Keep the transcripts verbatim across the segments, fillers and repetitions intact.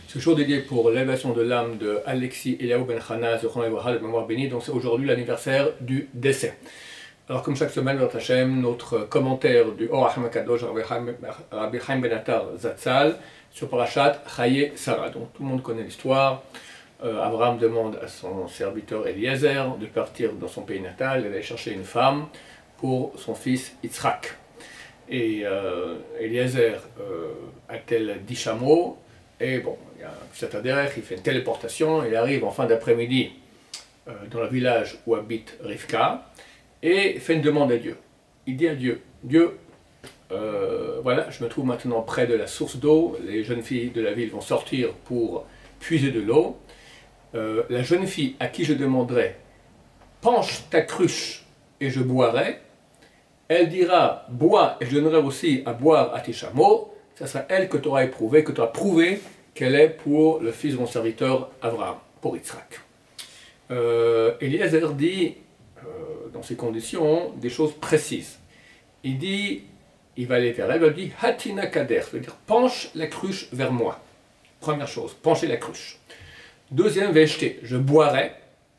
Ce jour dédié pour l'élévation de l'âme de Alexis Eliaou Ben Chana, de mémoire bénie, donc c'est aujourd'hui l'anniversaire du décès. Alors comme chaque semaine, notre Hachem, notre commentaire du Or HaChaim HaKadosh, Rabbi Chaim Ben Attar Zatzal, sur Parashat Chaye Sarah. Donc tout le monde connaît l'histoire. Euh, Abraham demande à son serviteur Eliezer de partir dans son pays natal et d'aller chercher une femme pour son fils Yitzhak. Et euh, Eliezer euh, a-t-elle dix chameaux, et bon, il y a un certain derrière, il fait une téléportation, il arrive en fin d'après-midi euh, dans le village où habite Rivka, et fait une demande à Dieu. Il dit à Dieu, Dieu, euh, voilà, je me trouve maintenant près de la source d'eau, les jeunes filles de la ville vont sortir pour puiser de l'eau. Euh, la jeune fille à qui je demanderai, penche ta cruche et je boirai, elle dira, bois et je donnerai aussi à boire à tes chameaux, ça sera elle que tu auras éprouvé, que tu auras prouvé qu'elle est pour le fils de mon serviteur Abraham, pour Yitzhak. Euh, Eliezer dit, euh, dans ces conditions, des choses précises. Il dit, il va aller vers elle, il dit, Hatina Kader, c'est-à-dire, penche la cruche vers moi. Première chose, pencher la cruche. Deuxième, vejeter, je boirai.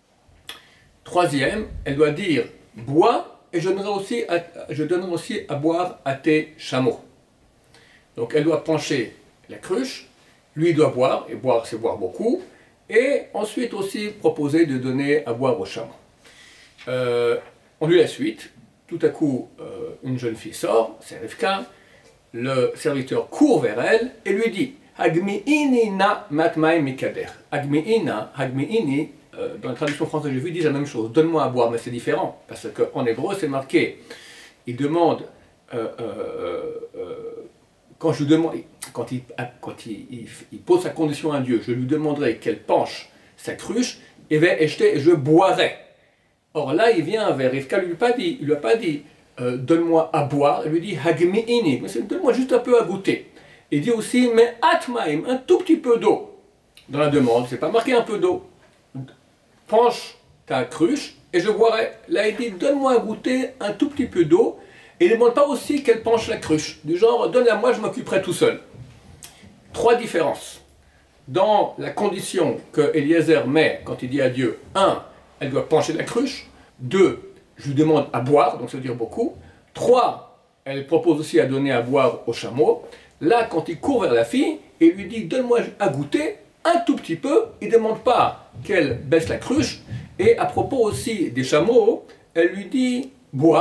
Troisième, elle doit dire, bois et je donnerai aussi à, je donnerai aussi à boire à tes chameaux. Donc elle doit pencher la cruche, lui doit boire, et boire c'est boire beaucoup, et ensuite aussi proposer de donner à boire aux chameaux. Euh, on lui la suite, tout à coup euh, une jeune fille sort, c'est Rivka, le serviteur court vers elle et lui dit, Hagmi'ini na matmaim mikader. Hagmi'ina, Hagmi'ini, euh, dans la traduction française j'ai vu, dit la même chose, donne-moi à boire, mais c'est différent, parce qu'en hébreu c'est marqué, il demande, euh, euh, euh, quand je lui demande, quand, il, quand il, il, il pose sa condition à Dieu, je lui demanderai qu'elle penche sa cruche, et et je boirai. Or là il vient vers Rivka, il ne lui a pas dit, euh, donne-moi à boire, il lui dit, Hagmi'ini, donne-moi juste un peu à goûter. Il dit aussi, mais atmaim, un tout petit peu d'eau. Dans la demande, c'est pas marqué un peu d'eau. Penche ta cruche et je boirai. Là, il dit, donne-moi à goûter un tout petit peu d'eau. Et il ne demande pas aussi qu'elle penche la cruche. Du genre, donne-la moi, je m'occuperai tout seul. Trois différences. Dans la condition que Eliezer met quand il dit à Dieu, un, elle doit pencher la cruche. Deux, je lui demande à boire, donc ça veut dire beaucoup. Trois, elle propose aussi à donner à boire aux chameaux. Là, quand il court vers la fille et lui dit « donne-moi à goûter un tout petit peu », il ne demande pas qu'elle baisse la cruche. Et à propos aussi des chameaux, elle lui dit « bois ».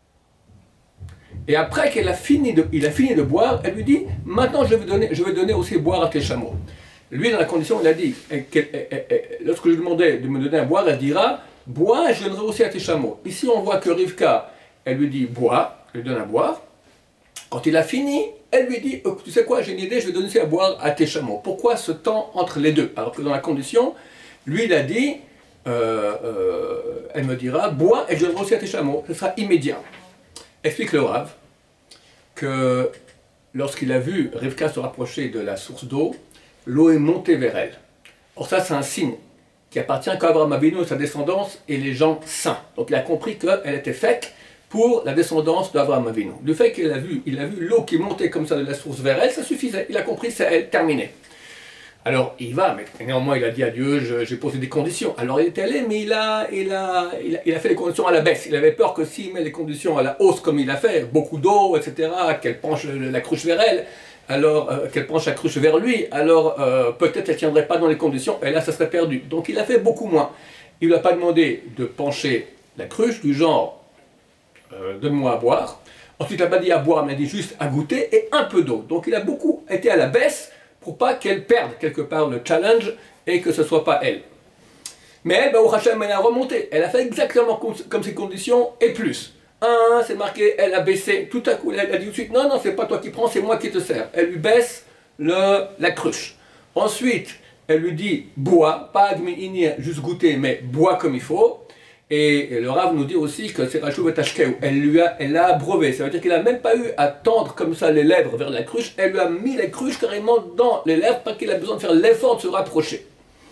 Et après qu'il a fini de, il a fini de boire, elle lui dit « maintenant je vais donner, je vais donner aussi boire à tes chameaux ». Lui, dans la condition, il a dit « lorsque je lui demandais de me donner à boire, elle dira « bois et je donnerai aussi à tes chameaux ». Ici, on voit que Rivka, elle lui dit « bois », elle lui donne à boire. Quand il a fini, elle lui dit, oh, tu sais quoi, j'ai une idée, je vais donner à boire à tes chameaux. Pourquoi ce temps entre les deux? Alors que dans la condition, lui il a dit, euh, euh, elle me dira, bois et je donnerai aussi à tes chameaux. Ce sera immédiat. Explique le Rav que lorsqu'il a vu Rivka se rapprocher de la source d'eau, l'eau est montée vers elle. Or ça c'est un signe qui appartient qu'à Abraham Avinu et sa descendance et les gens saints. Donc il a compris qu'elle était faite pour la descendance d'Abraham Avinu. Le fait qu'il a vu, il a vu l'eau qui montait comme ça de la source vers elle, ça suffisait. Il a compris, c'est elle, terminé. Alors il va, mais néanmoins il a dit à Dieu, je, j'ai posé des conditions. Alors il est allé, mais il a, il, a, il, a, il a fait les conditions à la baisse. Il avait peur que s'il met les conditions à la hausse comme il a fait, beaucoup d'eau, et cetera, qu'elle penche la cruche vers elle, alors euh, qu'elle penche la cruche vers lui, alors euh, peut-être elle ne tiendrait pas dans les conditions, et là ça serait perdu. Donc il a fait beaucoup moins. Il ne lui a pas demandé de pencher la cruche, du genre, Euh, donne-moi à boire. Ensuite, il n'a pas dit à boire, mais il a dit juste à goûter et un peu d'eau. Donc, il a beaucoup été à la baisse pour pas qu'elle perde quelque part le challenge et que ce ne soit pas elle. Mais elle, bah, au Hachem, elle a remonté. Elle a fait exactement comme, comme ces conditions et plus. Un, c'est marqué, elle a baissé. Tout à coup, elle a dit tout de suite, non, non, c'est pas toi qui prends, c'est moi qui te sers. Elle lui baisse le, la cruche. Ensuite, elle lui dit, bois, pas admi, juste goûter, mais bois comme il faut. Et le Rav nous dit aussi que c'est Rachou Betashkeu, elle lui a, elle l'a abreuvé, ça veut dire qu'il n'a même pas eu à tendre comme ça les lèvres vers la cruche, elle lui a mis les cruches carrément dans les lèvres, pas qu'il a besoin de faire l'effort de se rapprocher.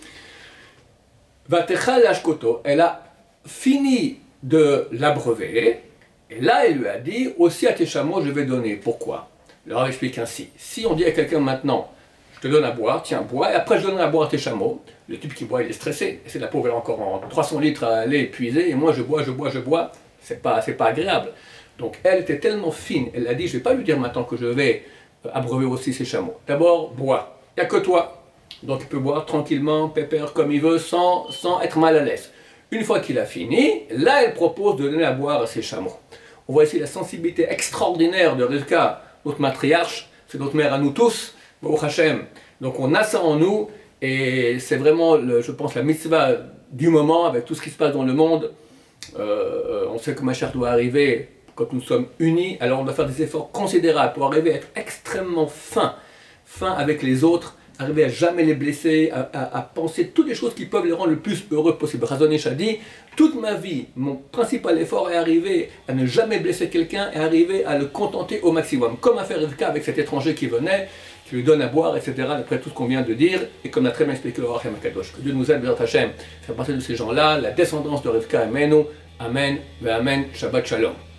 Vatechal Ashkoto, elle a fini de l'abreuver, et là elle lui a dit, aussi à tes chameaux je vais donner. Pourquoi? Le Rav explique ainsi, si on dit à quelqu'un maintenant, je te donne à boire, tiens, bois, et après je donnerai à boire à tes chameaux. Le type qui boit, il est stressé, et c'est la pauvre, elle a encore en trois cents litres à aller épuiser, et moi je bois, je bois, je bois, c'est pas, c'est pas agréable. Donc elle était tellement fine, elle a dit, je vais pas lui dire maintenant que je vais abreuver aussi ses chameaux. D'abord, bois, il n'y a que toi, donc il peut boire tranquillement, pépère comme il veut, sans, sans être mal à l'aise. Une fois qu'il a fini, là elle propose de donner à boire à ses chameaux. On voit ici la sensibilité extraordinaire de Rivka, notre matriarche, c'est notre mère à nous tous, Baruch Hashem. Donc on a ça en nous, et c'est vraiment, le, je pense, la mitzvah du moment, avec tout ce qui se passe dans le monde. Euh, on sait que Mashiach doit arriver quand nous sommes unis, alors on doit faire des efforts considérables pour arriver à être extrêmement fin, fin avec les autres, arriver à jamais les blesser, à, à, à penser toutes les choses qui peuvent les rendre le plus heureux possible. Razon Ish a dit, toute ma vie, mon principal effort est arriver à ne jamais blesser quelqu'un et arriver à le contenter au maximum. Comme a fait Rivka avec cet étranger qui venait, qui lui donne à boire, et cetera, après tout ce qu'on vient de dire, et comme l'a très bien expliqué le Rachem Akadosh. Que Dieu nous aide, Bézat Hashem, faire partie de ces gens-là, la descendance de Rivka, Amen, Amen, Amen, Shabbat Shalom.